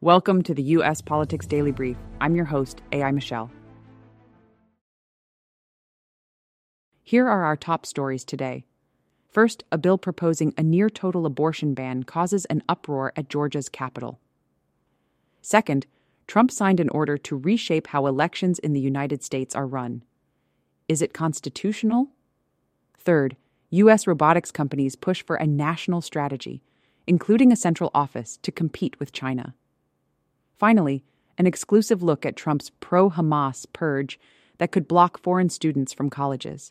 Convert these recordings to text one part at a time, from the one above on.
Welcome to the U.S. Politics Daily Brief. I'm your host, A.I. Michelle. Here are our top stories today. First, a bill proposing a near-total abortion ban causes an uproar at Georgia's Capitol. Second, Trump signed an order to reshape how elections in the United States are run. Is it constitutional? Third, U.S. robotics companies push for a national strategy, including a central office to compete with China. Finally, an exclusive look at Trump's pro-Hamas purge that could block foreign students from colleges.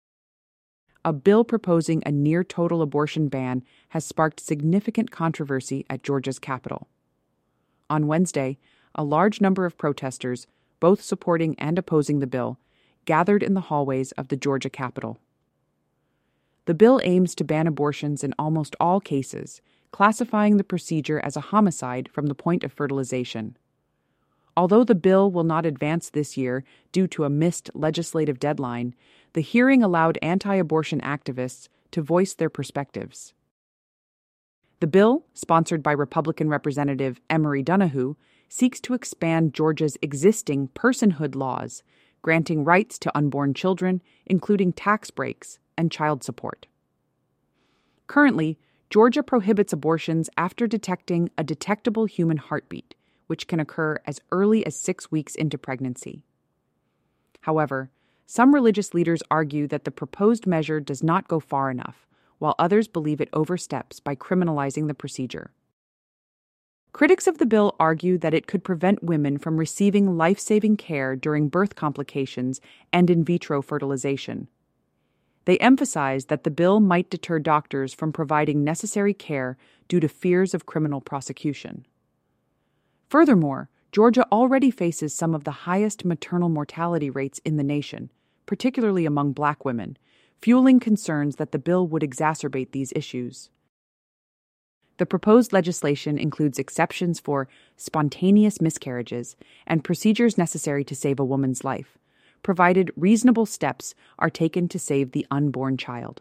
A bill proposing a near-total abortion ban has sparked significant controversy at Georgia's Capitol. On Wednesday, a large number of protesters, both supporting and opposing the bill, gathered in the hallways of the Georgia Capitol. The bill aims to ban abortions in almost all cases, classifying the procedure as a homicide from the point of fertilization. Although the bill will not advance this year due to a missed legislative deadline, the hearing allowed anti-abortion activists to voice their perspectives. The bill, sponsored by Republican Representative Emory Donoghue, seeks to expand Georgia's existing personhood laws, granting rights to unborn children, including tax breaks and child support. Currently, Georgia prohibits abortions after detecting a detectable human heartbeat, which can occur as early as 6 weeks into pregnancy. However, some religious leaders argue that the proposed measure does not go far enough, while others believe it oversteps by criminalizing the procedure. Critics of the bill argue that it could prevent women from receiving life-saving care during birth complications and in vitro fertilization. They emphasize that the bill might deter doctors from providing necessary care due to fears of criminal prosecution. Furthermore, Georgia already faces some of the highest maternal mortality rates in the nation, particularly among Black women, fueling concerns that the bill would exacerbate these issues. The proposed legislation includes exceptions for spontaneous miscarriages and procedures necessary to save a woman's life, provided reasonable steps are taken to save the unborn child.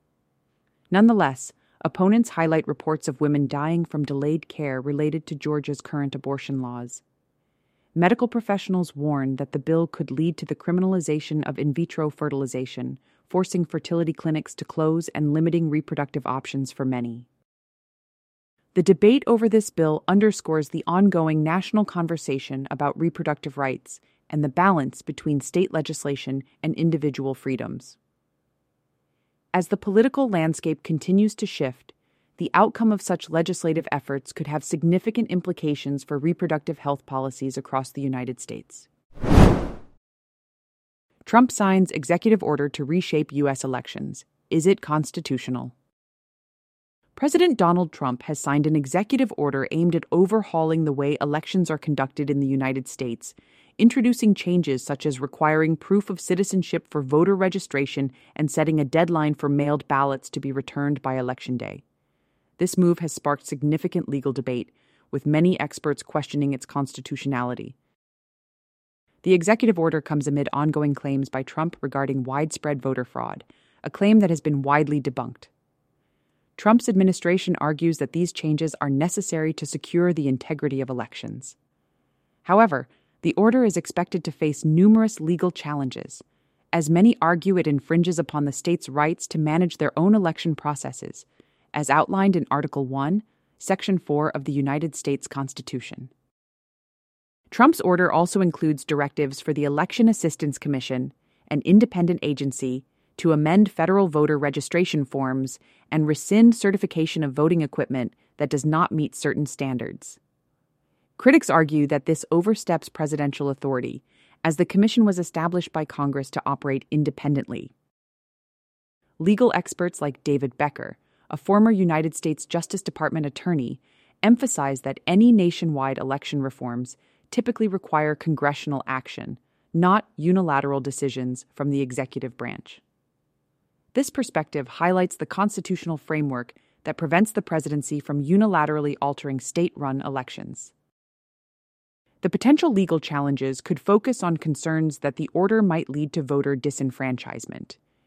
Nonetheless, opponents highlight reports of women dying from delayed care related to Georgia's current abortion laws. Medical professionals warn that the bill could lead to the criminalization of in vitro fertilization, forcing fertility clinics to close and limiting reproductive options for many. The debate over this bill underscores the ongoing national conversation about reproductive rights and the balance between state legislation and individual freedoms. As the political landscape continues to shift, the outcome of such legislative efforts could have significant implications for reproductive health policies across the United States. Trump signs executive order to reshape U.S. elections. Is it constitutional? President Donald Trump has signed an executive order aimed at overhauling the way elections are conducted in the United States, introducing changes such as requiring proof of citizenship for voter registration and setting a deadline for mailed ballots to be returned by Election Day. This move has sparked significant legal debate, with many experts questioning its constitutionality. The executive order comes amid ongoing claims by Trump regarding widespread voter fraud, a claim that has been widely debunked. Trump's administration argues that these changes are necessary to secure the integrity of elections. However, the order is expected to face numerous legal challenges, as many argue it infringes upon the states' rights to manage their own election processes, as outlined in Article 1, Section 4 of the United States Constitution. Trump's order also includes directives for the Election Assistance Commission, an independent agency, to amend federal voter registration forms and rescind certification of voting equipment that does not meet certain standards. Critics argue that this oversteps presidential authority, as the commission was established by Congress to operate independently. Legal experts like David Becker, a former United States Justice Department attorney, emphasize that any nationwide election reforms typically require congressional action, not unilateral decisions from the executive branch. This perspective highlights the constitutional framework that prevents the presidency from unilaterally altering state-run elections. The potential legal challenges could focus on concerns that the order might lead to voter disenfranchisement.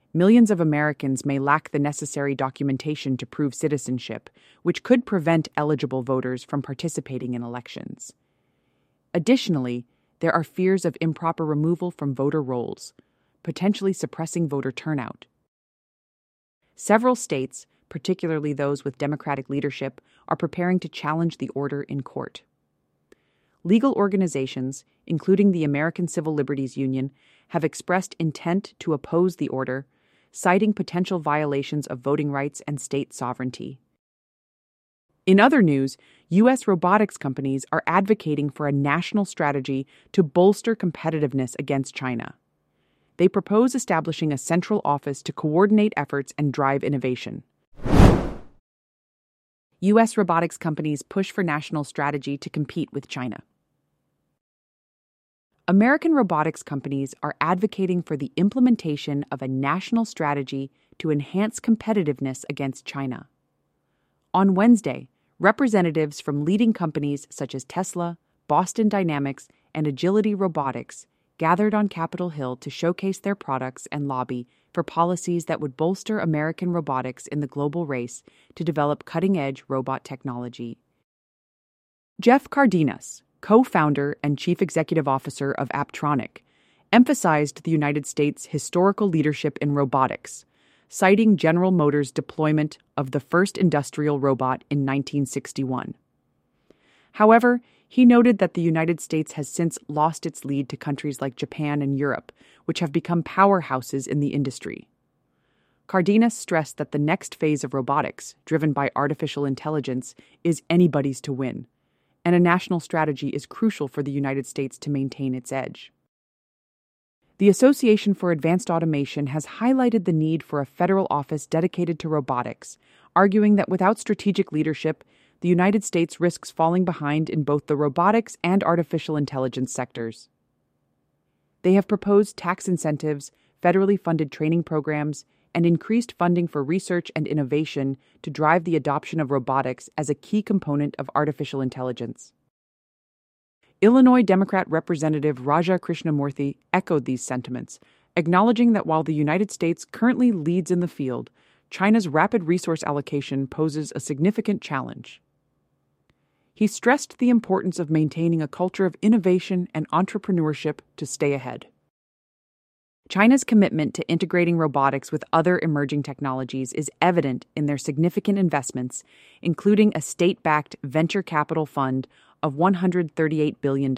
millions of Americans may lack the necessary documentation to prove citizenship, which could prevent eligible voters from participating in elections. Additionally, there are fears of improper removal from voter rolls, potentially suppressing voter turnout. Several states, particularly those with Democratic leadership, are preparing to challenge the order in court. Legal organizations, including the American Civil Liberties Union, have expressed intent to oppose the order, citing potential violations of voting rights and state sovereignty. In other news, U.S. robotics companies are advocating for a national strategy to bolster competitiveness against China. They propose establishing a central office to coordinate efforts and drive innovation. U.S. robotics companies push for national strategy to compete with China. American robotics companies are advocating for the implementation of a national strategy to enhance competitiveness against China. On Wednesday, representatives from leading companies such as Tesla, Boston Dynamics, and Agility Robotics gathered on Capitol Hill to showcase their products and lobby for policies that would bolster American robotics in the global race to develop cutting-edge robot technology. Jeff Cardenas, co-founder and chief executive officer of Apptronik, emphasized the United States' historical leadership in robotics, citing General Motors' deployment of the first industrial robot in 1961. However, he noted that the United States has since lost its lead to countries like Japan and Europe, which have become powerhouses in the industry. Cardenas stressed that the next phase of robotics, driven by artificial intelligence, is anybody's to win, and a national strategy is crucial for the United States to maintain its edge. The Association for Advanced Automation has highlighted the need for a federal office dedicated to robotics, arguing that without strategic leadership, the United States risks falling behind in both the robotics and artificial intelligence sectors. They have proposed tax incentives, federally funded training programs, and increased funding for research and innovation to drive the adoption of robotics as a key component of artificial intelligence. Illinois Democrat Representative Raja Krishnamoorthi echoed these sentiments, acknowledging that while the United States currently leads in the field, China's rapid resource allocation poses a significant challenge. He stressed the importance of maintaining a culture of innovation and entrepreneurship to stay ahead. China's commitment to integrating robotics with other emerging technologies is evident in their significant investments, including a state-backed venture capital fund of $138 billion.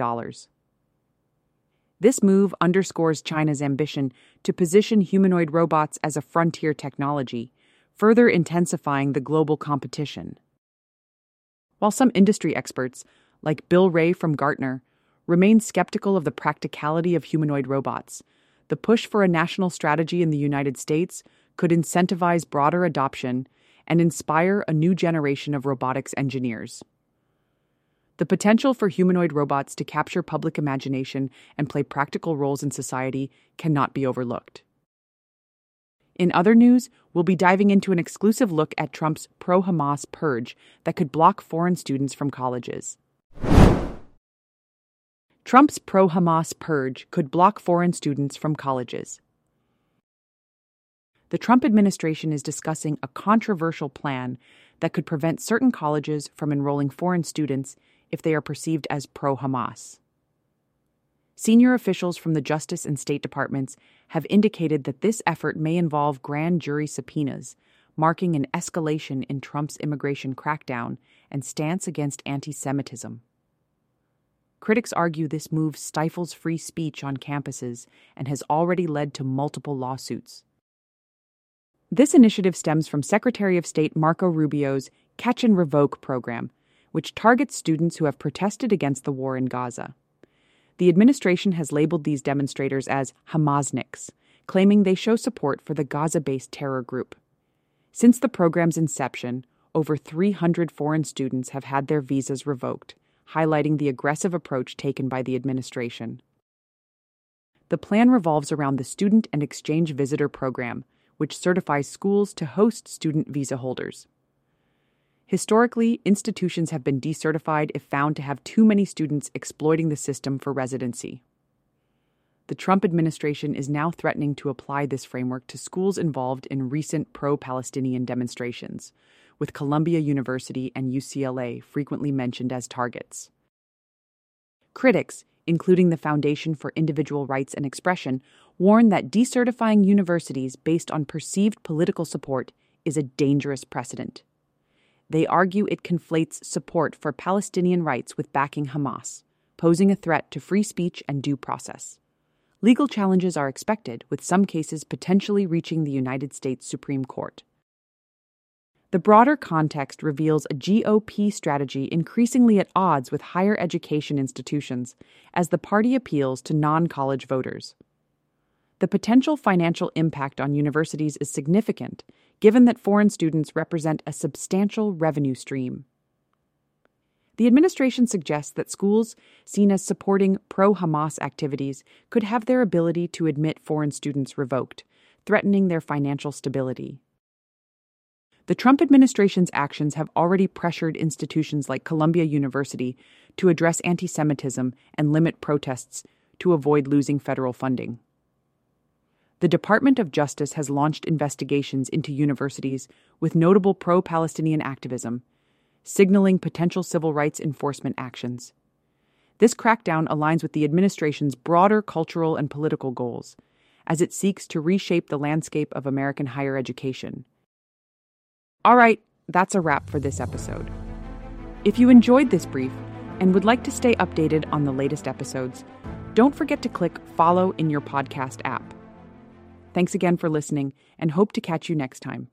This move underscores China's ambition to position humanoid robots as a frontier technology, further intensifying the global competition. While some industry experts, like Bill Ray from Gartner, remain skeptical of the practicality of humanoid robots, the push for a national strategy in the United States could incentivize broader adoption and inspire a new generation of robotics engineers. The potential for humanoid robots to capture public imagination and play practical roles in society cannot be overlooked. In other news, we'll be diving into an exclusive look at Trump's pro-Hamas purge that could block foreign students from colleges. Trump's pro-Hamas purge could block foreign students from colleges. The Trump administration is discussing a controversial plan that could prevent certain colleges from enrolling foreign students if they are perceived as pro-Hamas. Senior officials from the Justice and State Departments have indicated that this effort may involve grand jury subpoenas, marking an escalation in Trump's immigration crackdown and stance against anti-Semitism. Critics argue this move stifles free speech on campuses and has already led to multiple lawsuits. This initiative stems from Secretary of State Marco Rubio's Catch and Revoke program, which targets students who have protested against the war in Gaza. The administration has labeled these demonstrators as Hamasniks, claiming they show support for the Gaza-based terror group. Since the program's inception, over 300 foreign students have had their visas revoked, highlighting the aggressive approach taken by the administration. The plan revolves around the Student and Exchange Visitor Program, which certifies schools to host student visa holders. Historically, institutions have been decertified if found to have too many students exploiting the system for residency. the Trump administration is now threatening to apply this framework to schools involved in recent pro-Palestinian demonstrations, with Columbia University and UCLA frequently mentioned as targets. Critics, including the Foundation for Individual Rights and Expression, warn that decertifying universities based on perceived political support is a dangerous precedent. They argue it conflates support for Palestinian rights with backing Hamas, posing a threat to free speech and due process. Legal challenges are expected, with some cases potentially reaching the United States Supreme Court. The broader context reveals a GOP strategy increasingly at odds with higher education institutions as the party appeals to non-college voters. The potential financial impact on universities is significant, given that foreign students represent a substantial revenue stream. The administration suggests that schools seen as supporting pro-Hamas activities could have their ability to admit foreign students revoked, threatening their financial stability. The Trump administration's actions have already pressured institutions like Columbia University to address anti-Semitism and limit protests to avoid losing federal funding. The Department of Justice has launched investigations into universities with notable pro-Palestinian activism, signaling potential civil rights enforcement actions. This crackdown aligns with the administration's broader cultural and political goals, as it seeks to reshape the landscape of American higher education. All right, that's a wrap for this episode. If you enjoyed this brief and would like to stay updated on the latest episodes, don't forget to click follow in your podcast app. Thanks again for listening, and hope to catch you next time.